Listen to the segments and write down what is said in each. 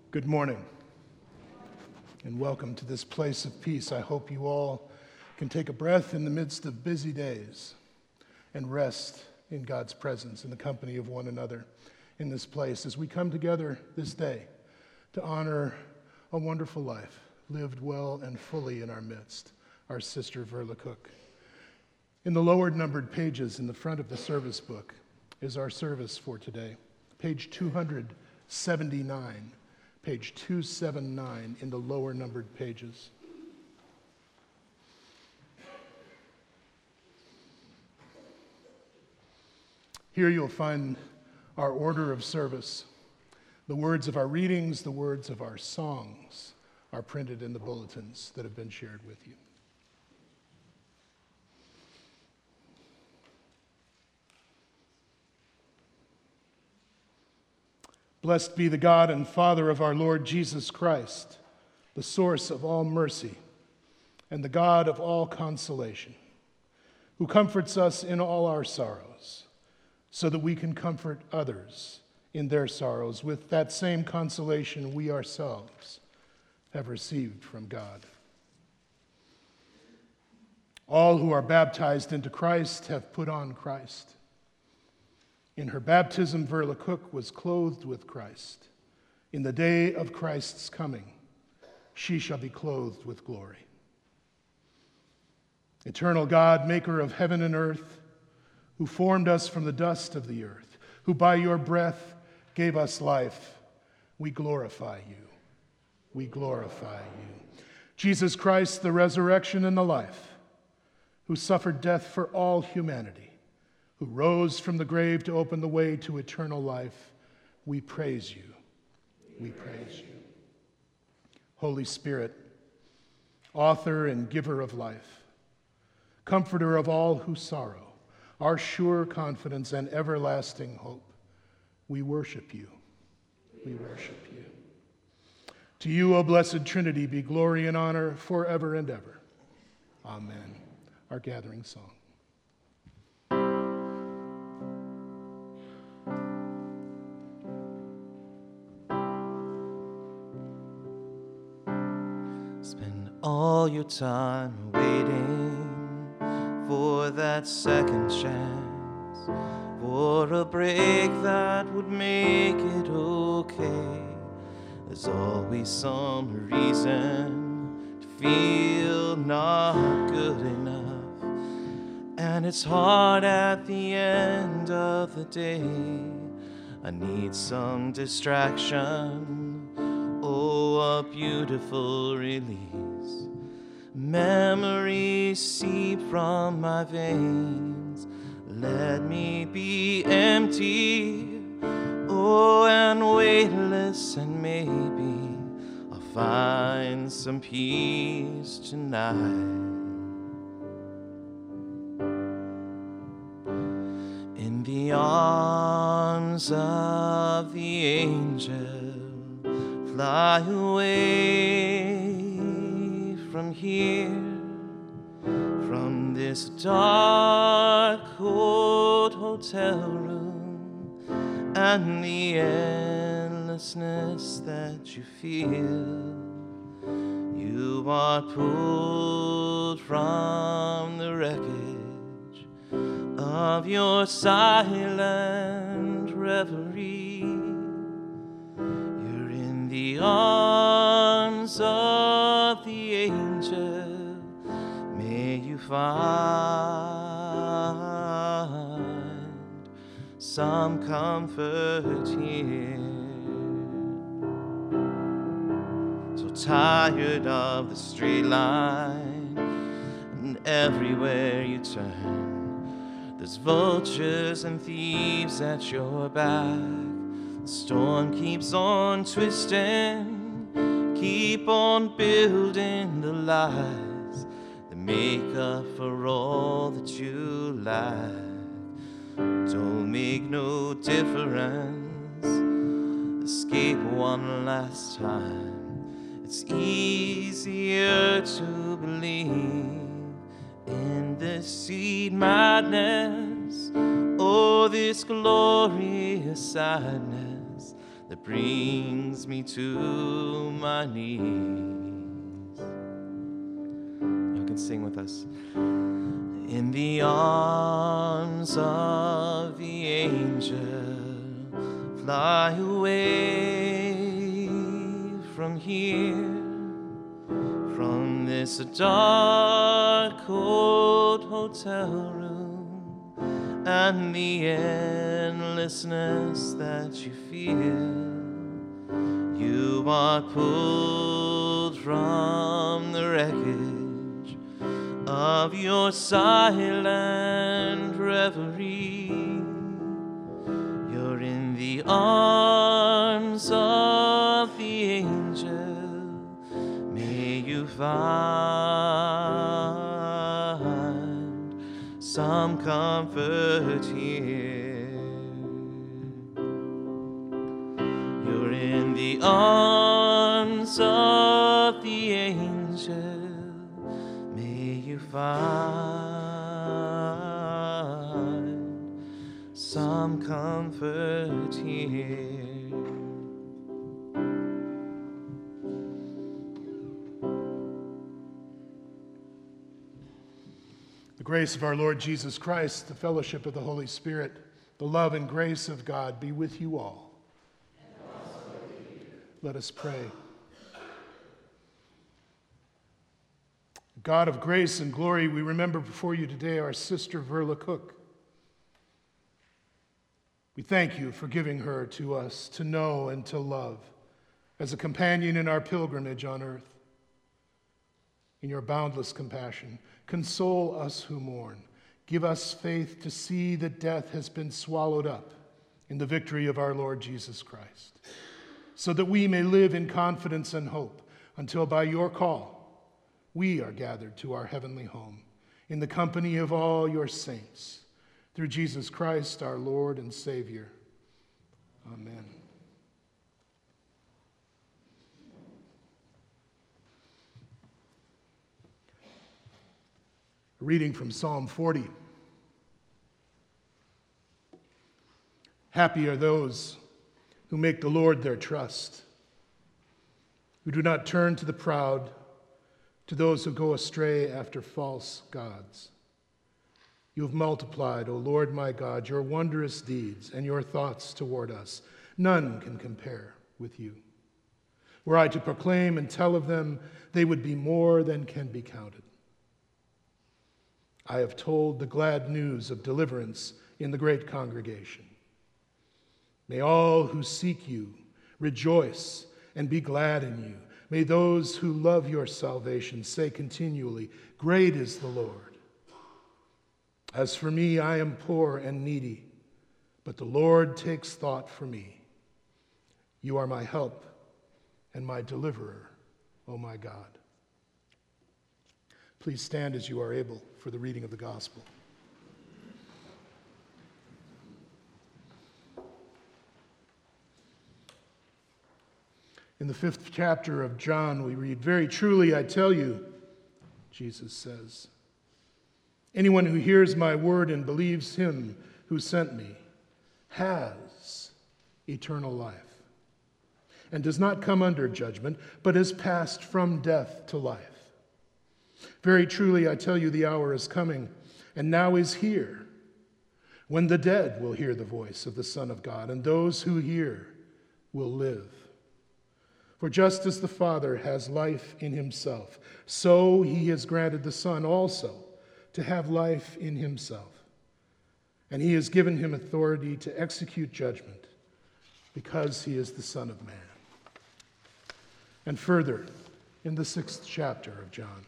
Good morning, and welcome to this place of peace. I hope you all can take a breath in the midst of busy days and rest in God's presence in the company of one another in this place as we come together this day to honor a wonderful life lived well and fully in our midst, our sister Verla Cook. In the lower numbered pages in the front of the service book is our service for today, page 279. Page 279 in the lower numbered pages. Here you'll find our order of service. The words of our readings, the words of our songs are printed in the bulletins that have been shared with you. Blessed be the God and Father of our Lord Jesus Christ, the source of all mercy and the God of all consolation, who comforts us in all our sorrows, so that we can comfort others in their sorrows with that same consolation we ourselves have received from God. All who are baptized into Christ have put on Christ. In her baptism, Verla Cook was clothed with Christ. In the day of Christ's coming, she shall be clothed with glory. Eternal God, maker of heaven and earth, who formed us from the dust of the earth, who by your breath gave us life, we glorify you. We glorify you. Jesus Christ, the resurrection and the life, who suffered death for all humanity, who rose from the grave to open the way to eternal life, we praise you. We praise you. Holy Spirit, author and giver of life, comforter of all who sorrow, our sure confidence and everlasting hope, we worship you. We worship you. To you, O blessed Trinity, be glory and honor forever and ever. Amen. Our gathering song. Spend all your time waiting for that second chance, for a break that would make it okay. There's always some reason to feel not good enough, and it's hard at the end of the day. I need some distraction. Oh, a beautiful release. Memories seep from my veins. Let me be empty, oh, and weightless, and maybe I'll find some peace tonight. In the arms of the angel, fly away from here, from this dark, cold hotel room, and the endlessness that you feel. You are pulled from the wreckage of your silent reverie. The arms of the angel, may you find some comfort here. So tired of the straight line, and everywhere you turn, there's vultures and thieves at your back. The storm keeps on twisting, keep on building the lies that make up for all that you lack. Don't make no difference, escape one last time. It's easier to believe in this sweet madness, oh, this glorious sadness that brings me to my knees. You can sing with us. In the arms of the angel, fly away from here, from this dark, cold hotel room, and the endlessness that you feel. You are pulled from the wreckage of your silent reverie. You're in the arms of the angel. May you find some comfort here. You're in the arms of the angel. May you find some comfort here. The grace of our Lord Jesus Christ, the fellowship of the Holy Spirit, the love and grace of God be with you all. Let us pray. God of grace and glory, we remember before you today our sister Verla Cook. We thank you for giving her to us to know and to love as a companion in our pilgrimage on earth. In your boundless compassion, console us who mourn. Give us faith to see that death has been swallowed up in the victory of our Lord Jesus Christ, so that we may live in confidence and hope until by your call we are gathered to our heavenly home in the company of all your saints. Through Jesus Christ, our Lord and Savior. Amen. A reading from Psalm 40. Happy are those who make the Lord their trust, who do not turn to the proud, to those who go astray after false gods. You have multiplied, O Lord my God, your wondrous deeds and your thoughts toward us. None can compare with you. Were I to proclaim and tell of them, they would be more than can be counted. I have told the glad news of deliverance in the great congregation. May all who seek you rejoice and be glad in you. May those who love your salvation say continually, great is the Lord. As for me, I am poor and needy, but the Lord takes thought for me. You are my help and my deliverer, O my God. Please stand as you are able for the reading of the gospel. In the 5th chapter of John, we read, "Very truly I tell you," Jesus says, "anyone who hears my word and believes him who sent me has eternal life and does not come under judgment, but has passed from death to life. Very truly I tell you, the hour is coming, and now is here, when the dead will hear the voice of the Son of God, and those who hear will live. For just as the Father has life in himself, so he has granted the Son also to have life in himself. And he has given him authority to execute judgment, because he is the Son of Man." And further, in the 6th chapter of John,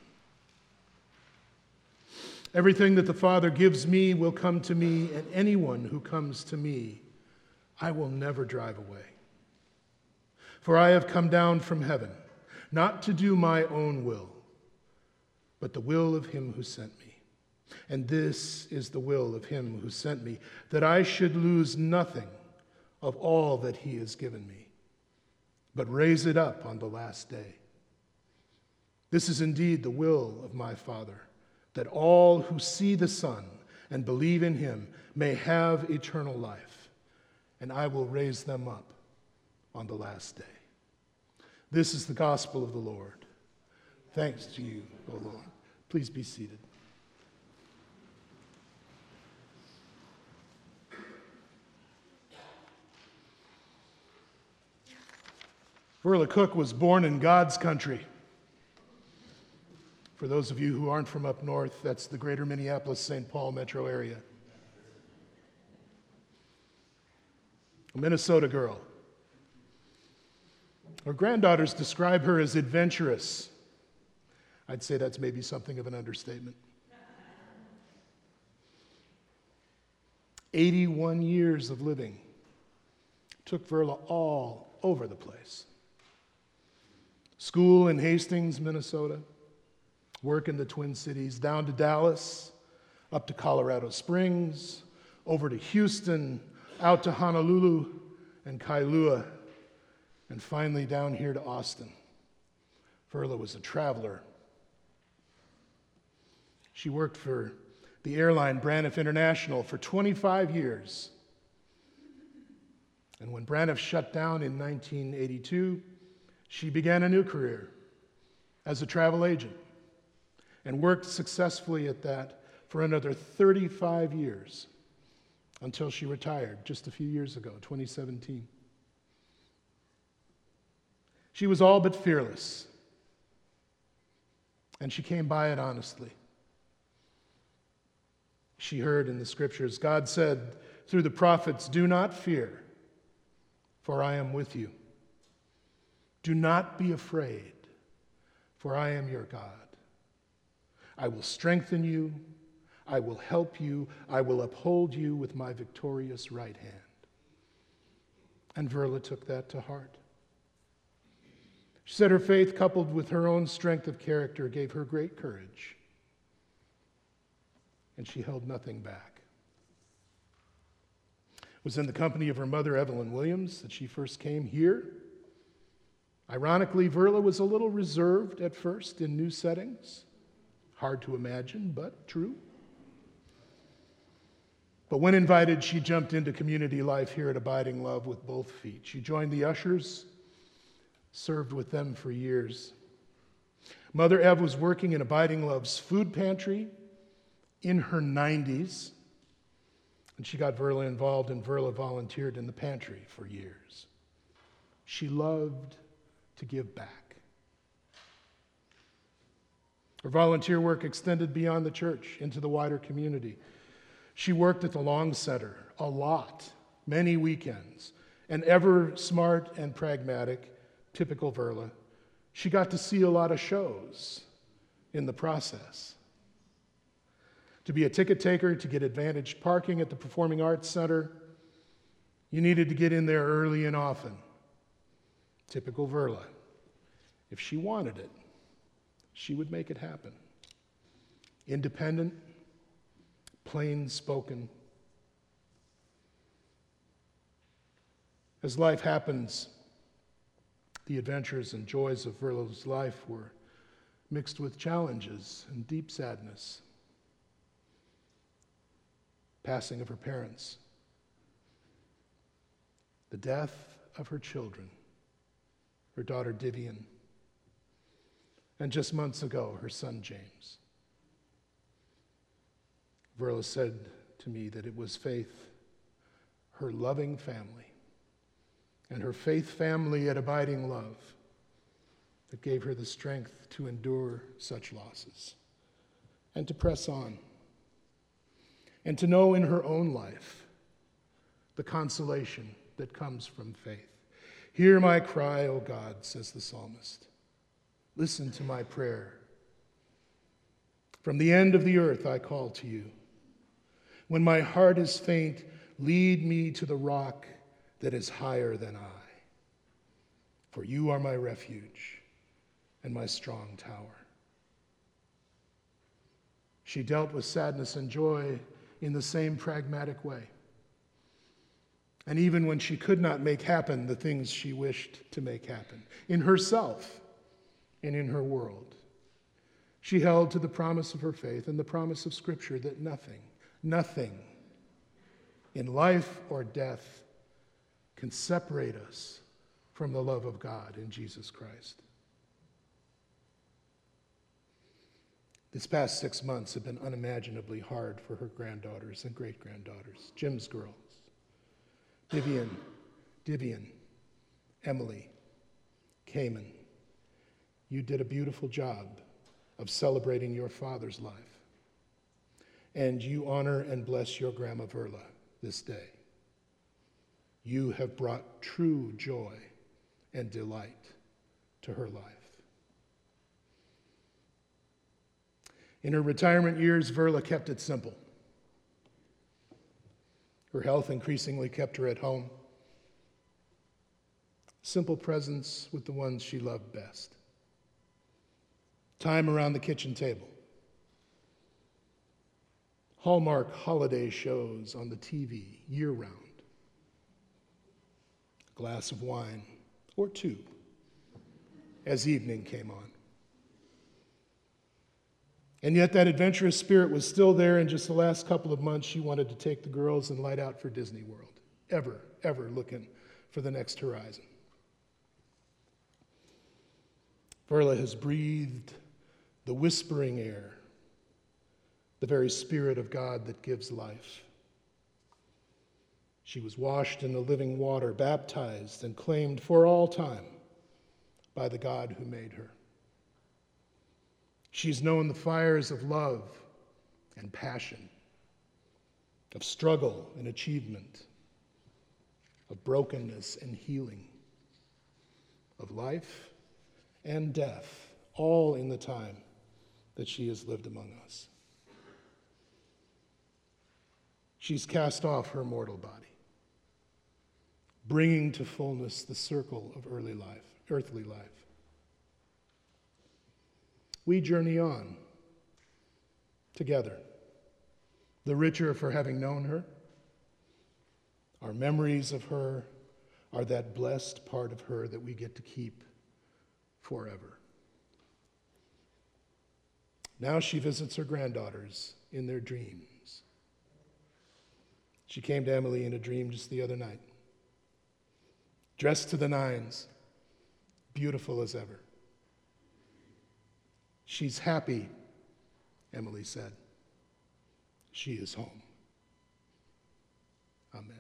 "Everything that the Father gives me will come to me, and anyone who comes to me, I will never drive away. For I have come down from heaven, not to do my own will, but the will of him who sent me. And this is the will of him who sent me, that I should lose nothing of all that he has given me, but raise it up on the last day. This is indeed the will of my Father, that all who see the Son and believe in him may have eternal life, and I will raise them up on the last day. This is the gospel of the Lord. Thanks to you, O Lord. Please be seated. Verla Cook was born in God's country. For those of you who aren't from up north, that's the greater Minneapolis-St. Paul metro area. A Minnesota girl. Her granddaughters describe her as adventurous. I'd say that's maybe something of an understatement. 81 years of living took Verla all over the place. School in Hastings, Minnesota, work in the Twin Cities, down to Dallas, up to Colorado Springs, over to Houston, out to Honolulu and Kailua, and finally down here to Austin. Verla was a traveler. She worked for the airline Braniff International for 25 years. And when Braniff shut down in 1982, she began a new career as a travel agent and worked successfully at that for another 35 years until she retired just a few years ago, 2017. She was all but fearless, and she came by it honestly. She heard in the scriptures, God said through the prophets, "Do not fear, for I am with you. Do not be afraid, for I am your God. I will strengthen you, I will help you, I will uphold you with my victorious right hand." And Verla took that to heart. She said her faith, coupled with her own strength of character, gave her great courage, and she held nothing back. It was in the company of her mother, Evelyn Williams, that she first came here. Ironically, Verla was a little reserved at first in new settings. Hard to imagine, but true. But when invited, she jumped into community life here at Abiding Love with both feet. She joined the ushers, served with them for years. Mother Ev was working in Abiding Love's food pantry in her 90s, and she got Verla involved, and Verla volunteered in the pantry for years. She loved to give back. Her volunteer work extended beyond the church into the wider community. She worked at the Long Center a lot, many weekends, and ever smart and pragmatic, typical Verla, she got to see a lot of shows in the process. To be a ticket taker, to get advantaged parking at the Performing Arts Center, you needed to get in there early and often. Typical Verla. If she wanted it, she would make it happen. Independent, plain spoken. As life happens, the adventures and joys of Verla's life were mixed with challenges and deep sadness. Passing of her parents, the death of her children, her daughter Divian, and just months ago, her son James. Verla said to me that it was faith, her loving family, and her faith family at Abiding Love that gave her the strength to endure such losses and to press on and to know in her own life the consolation that comes from faith. Hear my cry, O God, says the psalmist. Listen to my prayer. From the end of the earth I call to you. When my heart is faint, lead me to the rock that is higher than I. For you are my refuge and my strong tower. She dealt with sadness and joy in the same pragmatic way. And even when she could not make happen the things she wished to make happen, in herself and in her world, she held to the promise of her faith and the promise of Scripture that nothing in life or death can separate us from the love of God in Jesus Christ. This past 6 months have been unimaginably hard for her granddaughters and great-granddaughters, Jim's girls, Vivian, Emily, Cayman. You did a beautiful job of celebrating your father's life. And you honor and bless your Grandma Verla this day. You have brought true joy and delight to her life. In her retirement years, Verla kept it simple. Her health increasingly kept her at home. Simple presence with the ones she loved best. Time around the kitchen table. Hallmark holiday shows on the TV year-round. A glass of wine, or two, as evening came on. And yet that adventurous spirit was still there. In just the last couple of months, she wanted to take the girls and light out for Disney World, ever looking for the next horizon. Verla has breathed the whispering air, the very Spirit of God that gives life. She was washed in the living water, baptized and claimed for all time by the God who made her. She's known the fires of love and passion, of struggle and achievement, of brokenness and healing, of life and death, all in the time that she has lived among us. She's cast off her mortal body, bringing to fullness the circle of earthly life. We journey on together, the richer for having known her. Our memories of her are that blessed part of her that we get to keep forever. Now she visits her granddaughters in their dreams. She came to Emily in a dream just the other night, dressed to the nines, beautiful as ever. She's happy, Emily said. She is home. Amen.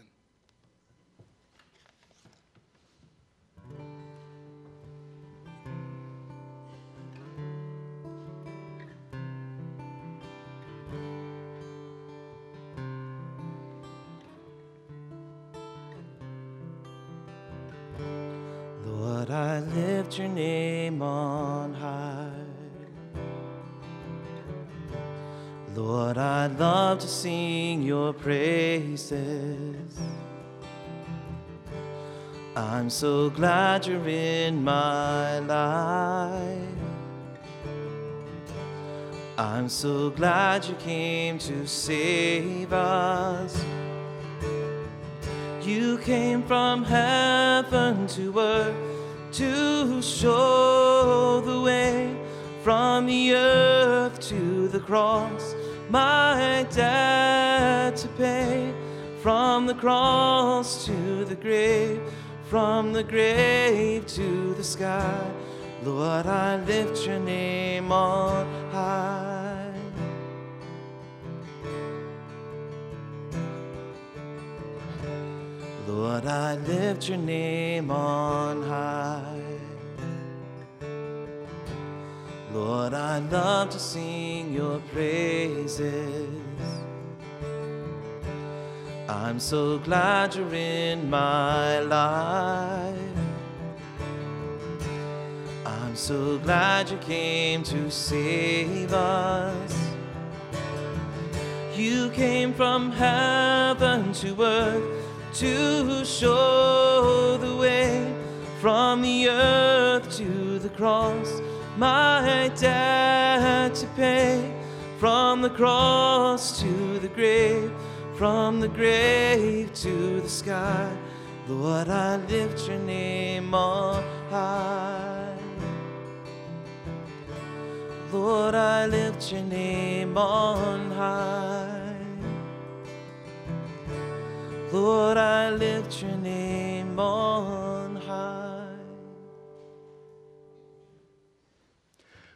Lord, I lift your name on high. Lord, I love to sing your praises. I'm so glad you're in my life. I'm so glad you came to save us. You came from heaven to earth to show the way, from the earth to the cross, my debt to pay, from the cross to the grave, from the grave to the sky. Lord, I lift your name on high. Lord, I lift your name on high. Lord, I love to sing your praises. I'm so glad you're in my life. I'm so glad you came to save us. You came from heaven to earth to show the way, from the earth to the cross, my debt to pay, from the cross to the grave, from the grave to the sky. Lord, I lift your name on high. Lord, I lift your name on high. Lord, I lift your name on high.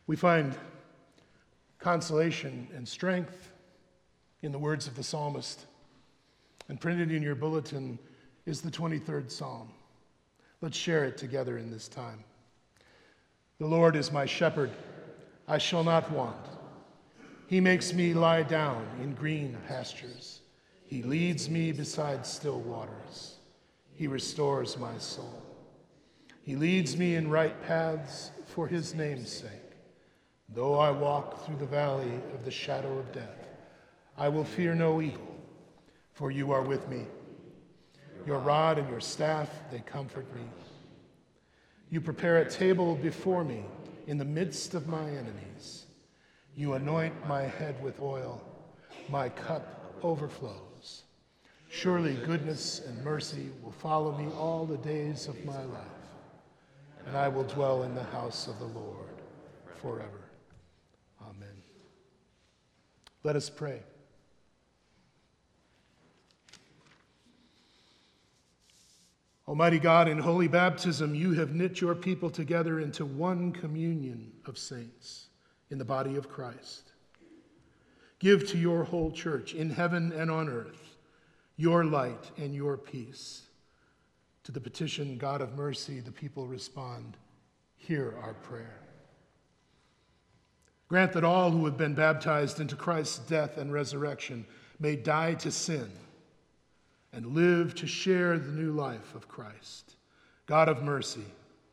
We find consolation and strength in the words of the psalmist. And printed in your bulletin is the 23rd Psalm. Let's share it together in this time. The Lord is my shepherd, I shall not want. He makes me lie down in green pastures. He leads me beside still waters. He restores my soul. He leads me in right paths for his name's sake. Though I walk through the valley of the shadow of death, I will fear no evil, for you are with me. Your rod and your staff, they comfort me. You prepare a table before me in the midst of my enemies. You anoint my head with oil. My cup overflows. Surely goodness and mercy will follow me all the days of my life, and I will dwell in the house of the Lord forever. Amen. Let us pray. Almighty God, in holy baptism, you have knit your people together into one communion of saints in the body of Christ. Give to your whole church in heaven and on earth your light and your peace. To the petition, God of mercy, the people respond, hear our prayer. Grant that all who have been baptized into Christ's death and resurrection may die to sin and live to share the new life of Christ. God of mercy,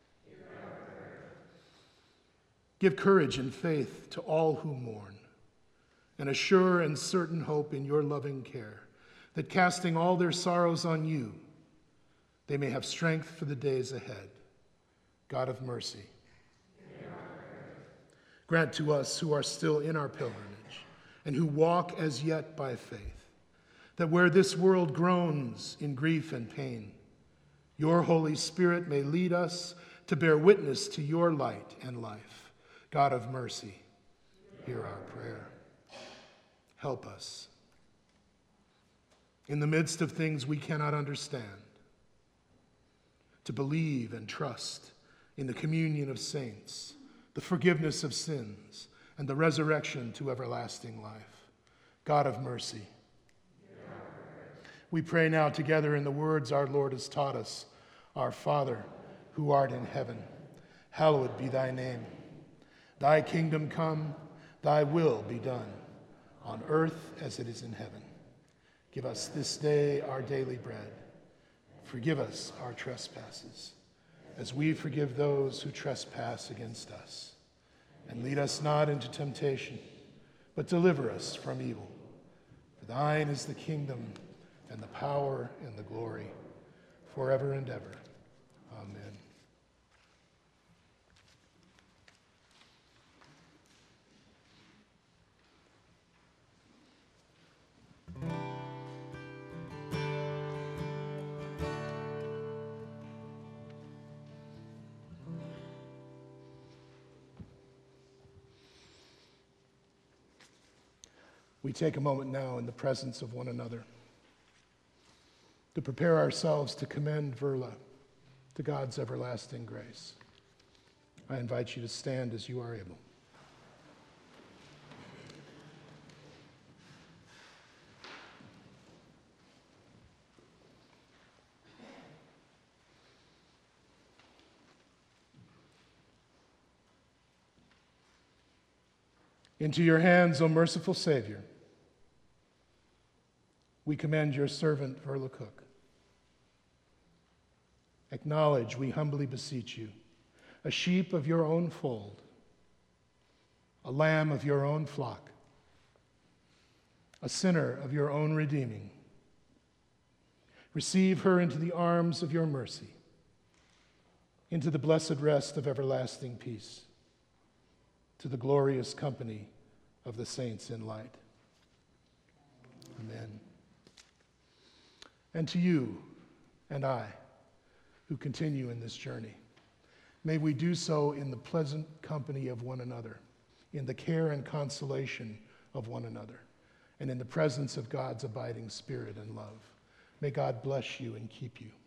give courage and faith to all who mourn, and a sure and certain hope in your loving care, that casting all their sorrows on you, they may have strength for the days ahead. God of mercy, grant to us who are still in our pilgrimage and who walk as yet by faith, that where this world groans in grief and pain, your Holy Spirit may lead us to bear witness to your light and life. God of mercy, hear our prayer. Help us in the midst of things we cannot understand to believe and trust in the communion of saints, the forgiveness of sins, and the resurrection to everlasting life. God of mercy, we pray now together in the words our Lord has taught us. Our Father, who art in heaven, hallowed be thy name. Thy kingdom come, thy will be done, on earth as it is in heaven. Give us this day our daily bread. Forgive us our trespasses, as we forgive those who trespass against us. And lead us not into temptation, but deliver us from evil. For thine is the kingdom, and the power, and the glory, forever and ever. Amen. We take a moment now in the presence of one another to prepare ourselves to commend Verla to God's everlasting grace. I invite you to stand as you are able. Into your hands, O merciful Savior, we commend your servant, Verla Cook. Acknowledge, we humbly beseech you, a sheep of your own fold, a lamb of your own flock, a sinner of your own redeeming. Receive her into the arms of your mercy, into the blessed rest of everlasting peace, to the glorious company of the saints in light. Amen. And to you and I, who continue in this journey, may we do so in the pleasant company of one another, in the care and consolation of one another, and in the presence of God's abiding Spirit and love. May God bless you and keep you.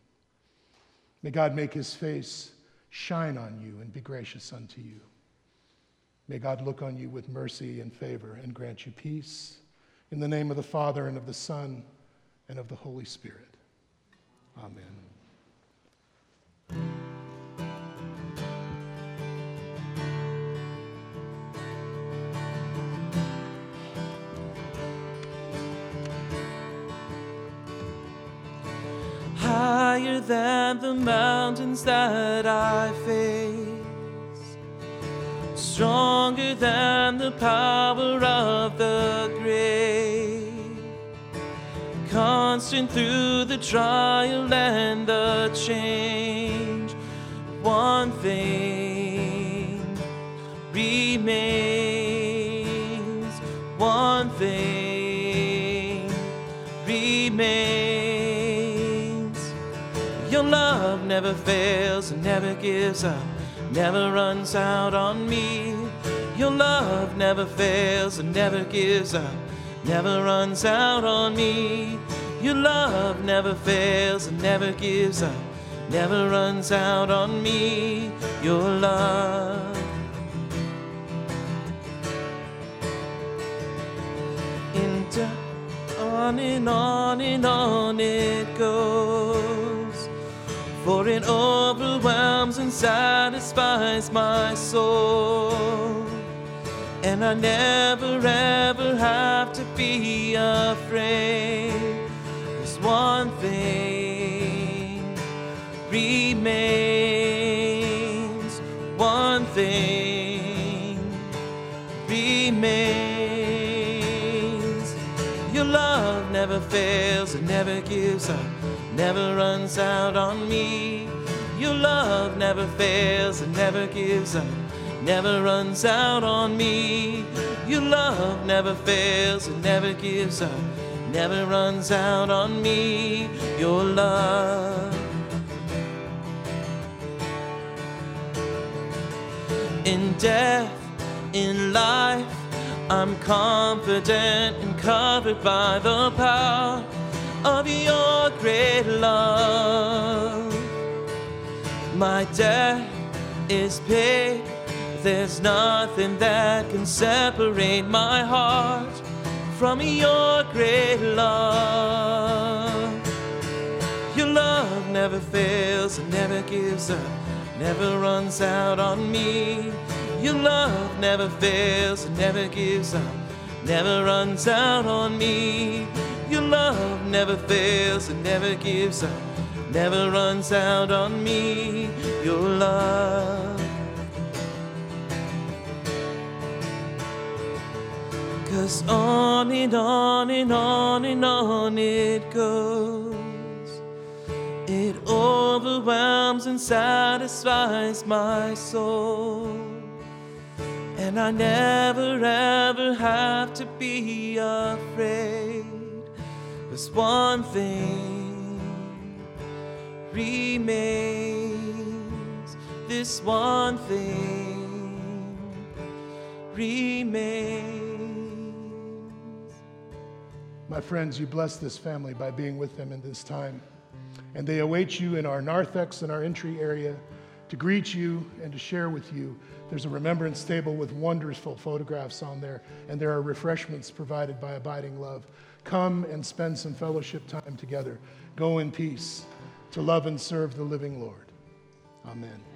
May God make his face shine on you and be gracious unto you. May God look on you with mercy and favor and grant you peace. In the name of the Father, and of the Son, and of the Holy Spirit. Amen. Higher than the mountains that I face, stronger than the power of the grave, constant through the trial and the change. One thing remains, one thing remains. Your love never fails and never gives up, never runs out on me. Your love never fails and never gives up, never runs out on me. Your love never fails and never gives up, never runs out on me. Your love. And on and on and on it goes, for it overwhelms and satisfies my soul. And I never ever have to be afraid. There's one thing remains, one thing remains. Your love never fails and never gives up, never runs out on me. Your love never fails and never gives up, never runs out on me. Your love never fails and never gives up, never runs out on me. Your love. In death, in life, I'm confident and covered by the power of your great love. My debt is paid. There's nothing that can separate my heart from your great love. Your love never fails and never gives up, never runs out on me. Your love never fails and never gives up, never runs out on me. Your love never fails and never gives up, never runs out on me. Your love. 'Cause on and on and on and on it goes. It overwhelms and satisfies my soul. And I never ever have to be afraid. 'Cause one thing remains, this one thing remains. My friends, you bless this family by being with them in this time. And they await you in our narthex and our entry area to greet you and to share with you. There's a remembrance table with wonderful photographs on there, and there are refreshments provided by Abiding Love. Come and spend some fellowship time together. Go in peace to love and serve the living Lord. Amen.